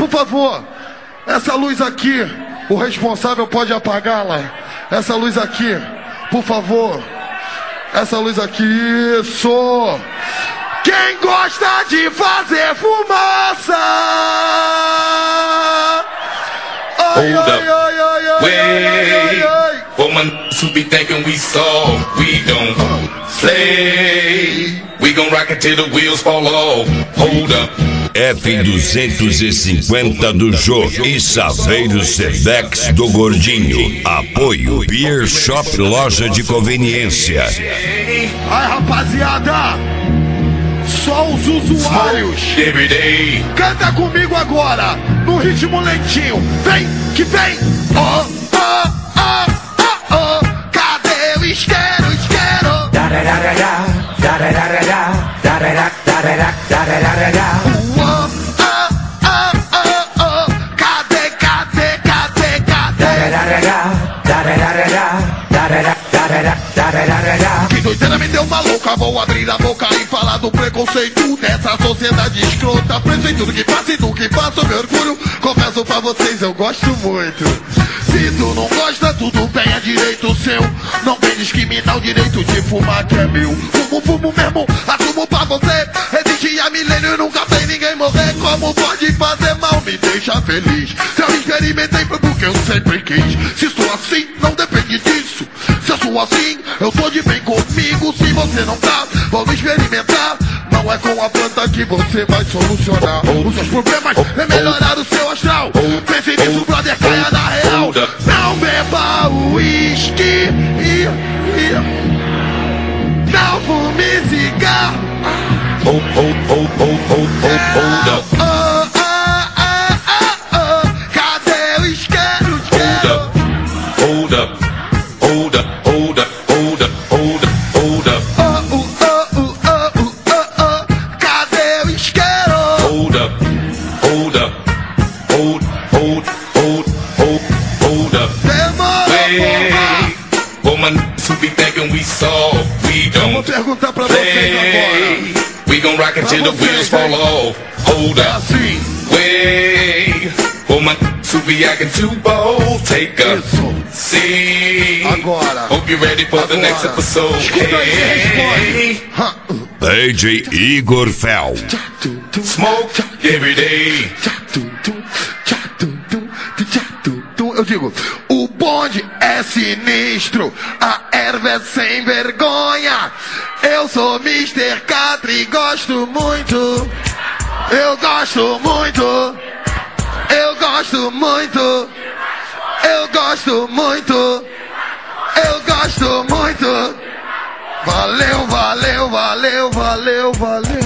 Por favor, essa luz aqui, o responsável pode apagá-la. Essa luz aqui, por favor. Essa luz aqui, isso. Quem gosta de fazer fumaça? Ai, Hold ai, up. ai, ai, ai, Wait. ai, ai, ai. For my who be thinking we soft, we don't play. We gon' rock it till the wheels fall off. Hold up. F250 do Jô e Saveiro Sedex do Gordinho. Apoio Beer Shop, loja de conveniência. Ai, rapaziada, só os usuários. Every day. Canta comigo agora, no ritmo lentinho. Vem, que vem. Oh, oh, oh, oh, oh. Cadê o isqueiro, isqueiro? Oh, oh, oh, oh, oh. Cadê, cadê, cadê, cadê? Que doideira me deu uma louca. Vou abrir a boca e falar do preconceito dessa sociedade escrota. Preso em tudo que faço e do que faço, meu orgulho. Confesso pra vocês, eu gosto muito. Se tu não gosta, tudo bem, é direito seu. Não vem discriminar o direito de fumar que é meu. Fumo mesmo, assumo pra você. Existe há milênio e nunca tem ninguém morrer. Como pode fazer mal, me deixa feliz. Se eu experimentei foi porque eu sempre quis. Se sou assim, não depende disso. Se eu sou assim, eu tô de bem comigo. Se você não tá, vamos experimentar. Não é com a planta que você vai solucionar os seus problemas, é melhorar o seu astral. Pense nisso, brother, caia na real. Não beba uísque e não fume cigarro. Hold up. Oh, oh, oh, oh. Cadê o isqueiro, isqueiro? Hold up. Hold up. Hold up. Hold up. Hold up. Hold up. Oh, oh, oh, oh, oh, oh, oh. Cadê o isqueiro? Hold up. Hold up. Hold up. Demorou, Wait. For my who be thinking we soft, we eu vou don't perguntar pra vocês agora. play. We gon' rock it till the wheels fall off. Hold É up. assim, Wait. For my who be acting too bold, take a isso. seat. Agora. Hope you're ready for the next Agora. episode. Escuta aí, Hey. responde. DJ Igor Fel. Smoke every day. Eu digo, o bonde é sinistro, a erva é sem vergonha. Eu sou Mr. Catra e gosto muito. Eu gosto muito. Eu gosto muito. Eu gosto muito. Eu gosto muito. Valeu, valeu, valeu, valeu, valeu.